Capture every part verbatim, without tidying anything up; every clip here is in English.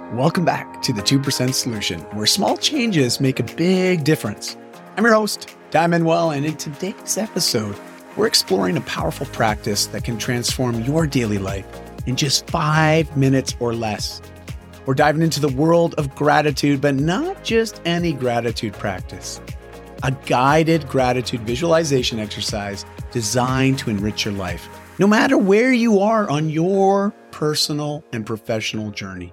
Welcome back to the two percent Solution, where small changes make a big difference. I'm your host, Ty Manuel, and in today's episode, we're exploring a powerful practice that can transform your daily life in just five minutes or less. We're diving into the world of gratitude, but not just any gratitude practice. A guided gratitude visualization exercise designed to enrich your life, no matter where you are on your personal and professional journey.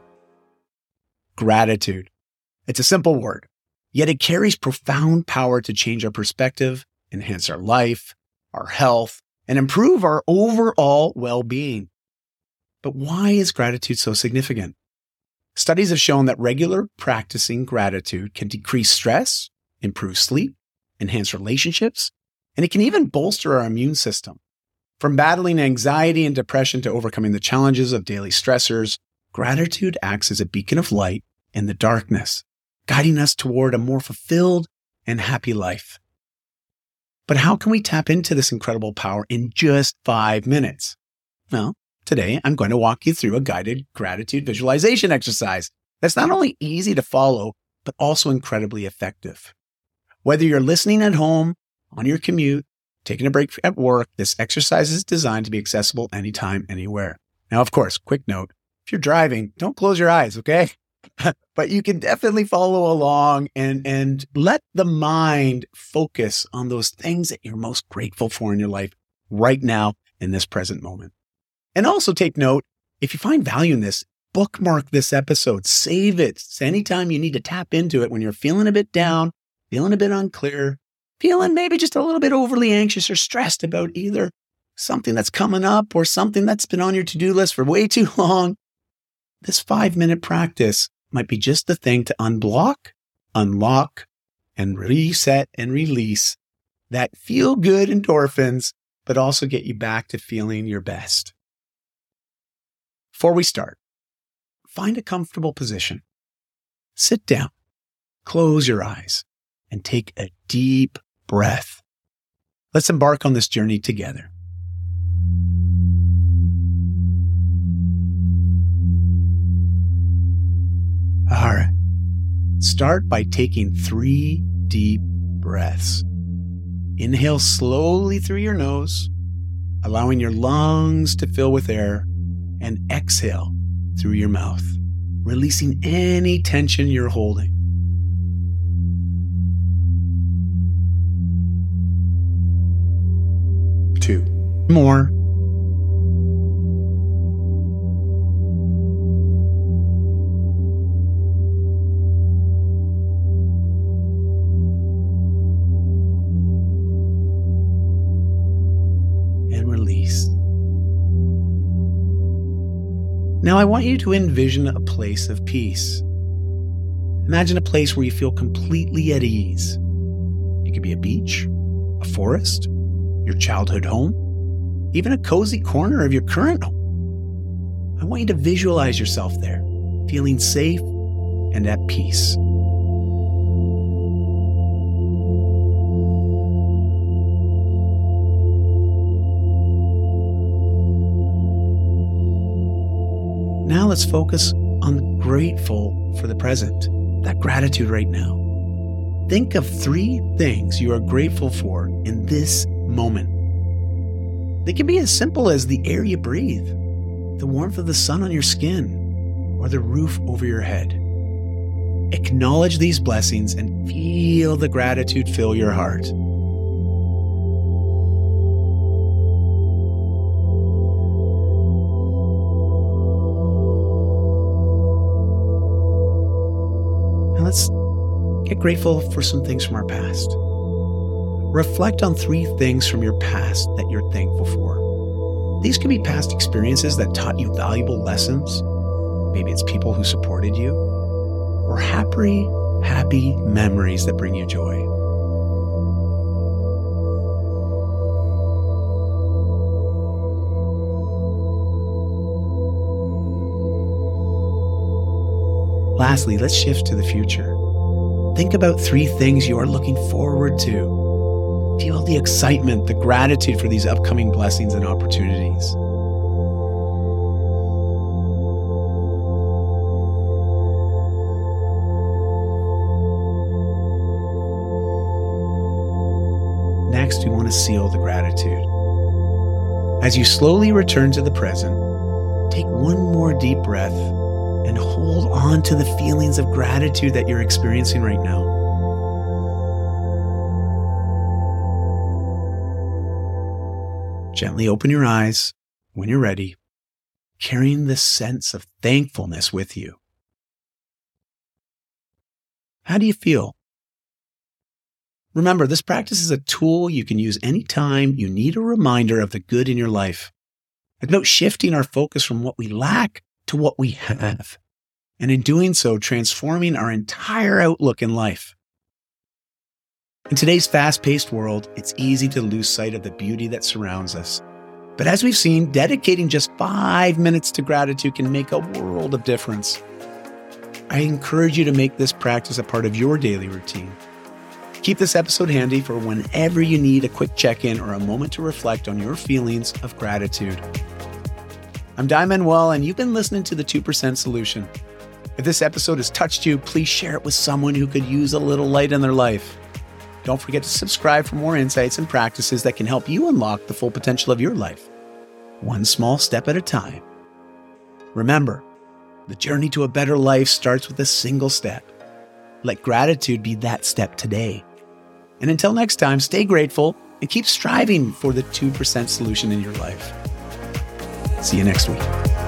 Gratitude. It's a simple word, yet it carries profound power to change our perspective, enhance our life, our health, and improve our overall well-being. But why is gratitude so significant? Studies have shown that regular practicing gratitude can decrease stress, improve sleep, enhance relationships, and it can even bolster our immune system. From battling anxiety and depression to overcoming the challenges of daily stressors, gratitude acts as a beacon of light in the darkness, guiding us toward a more fulfilled and happy life. But how can we tap into this incredible power in just five minutes? Well, today I'm going to walk you through a guided gratitude visualization exercise that's not only easy to follow, but also incredibly effective. Whether you're listening at home, on your commute, taking a break at work, this exercise is designed to be accessible anytime, anywhere. Now, of course, quick note, if you're driving, don't close your eyes, okay? But you can definitely follow along and, and let the mind focus on those things that you're most grateful for in your life right now in this present moment. And also take note, if you find value in this, bookmark this episode, save it. So anytime you need to tap into it when you're feeling a bit down, feeling a bit unclear, feeling maybe just a little bit overly anxious or stressed about either something that's coming up or something that's been on your to-do list for way too long, this five-minute practice might be just the thing to unblock, unlock, and reset and release that feel-good endorphins, but also get you back to feeling your best. Before we start, find a comfortable position. Sit down, close your eyes, and take a deep breath. Let's embark on this journey together. All right. Start by taking three deep breaths. Inhale slowly through your nose, allowing your lungs to fill with air, and exhale through your mouth, releasing any tension you're holding. Two more. And release. Now I want you to envision a place of peace. Imagine a place where you feel completely at ease. It could be a beach, a forest, your childhood home, even a cozy corner of your current home. I want you to visualize yourself there, feeling safe and at peace. Now let's focus on grateful for the present, that gratitude right now. Think of three things you are grateful for in this moment. They can be as simple as the air you breathe, the warmth of the sun on your skin, or the roof over your head. Acknowledge these blessings and feel the gratitude fill your heart. Now let's get grateful for some things from our past. Reflect on three things from your past that you're thankful for. These could be past experiences that taught you valuable lessons. Maybe it's people who supported you, or happy, happy memories that bring you joy. Lastly, let's shift to the future. Think about three things you are looking forward to. Feel the excitement, the gratitude for these upcoming blessings and opportunities. next, we want to seal the gratitude. As you slowly return to the present, take one more deep breath and hold on to the feelings of gratitude that you're experiencing right now. Gently open your eyes when you're ready, carrying this sense of thankfulness with you. How do you feel? Remember, this practice is a tool you can use anytime you need a reminder of the good in your life. It's about shifting our focus from what we lack to what we have, and in doing so, transforming our entire outlook in life. In today's fast-paced world, it's easy to lose sight of the beauty that surrounds us. But as we've seen, dedicating just five minutes to gratitude can make a world of difference. I encourage you to make this practice a part of your daily routine. Keep this episode handy for whenever you need a quick check-in or a moment to reflect on your feelings of gratitude. I'm Dai Manuel, and you've been listening to The two percent Solution. If this episode has touched you, please share it with someone who could use a little light in their life. Don't forget to subscribe for more insights and practices that can help you unlock the full potential of your life, one small step at a time. Remember, the journey to a better life starts with a single step. Let gratitude be that step today. And until next time, stay grateful and keep striving for the two percent solution in your life. See you next week.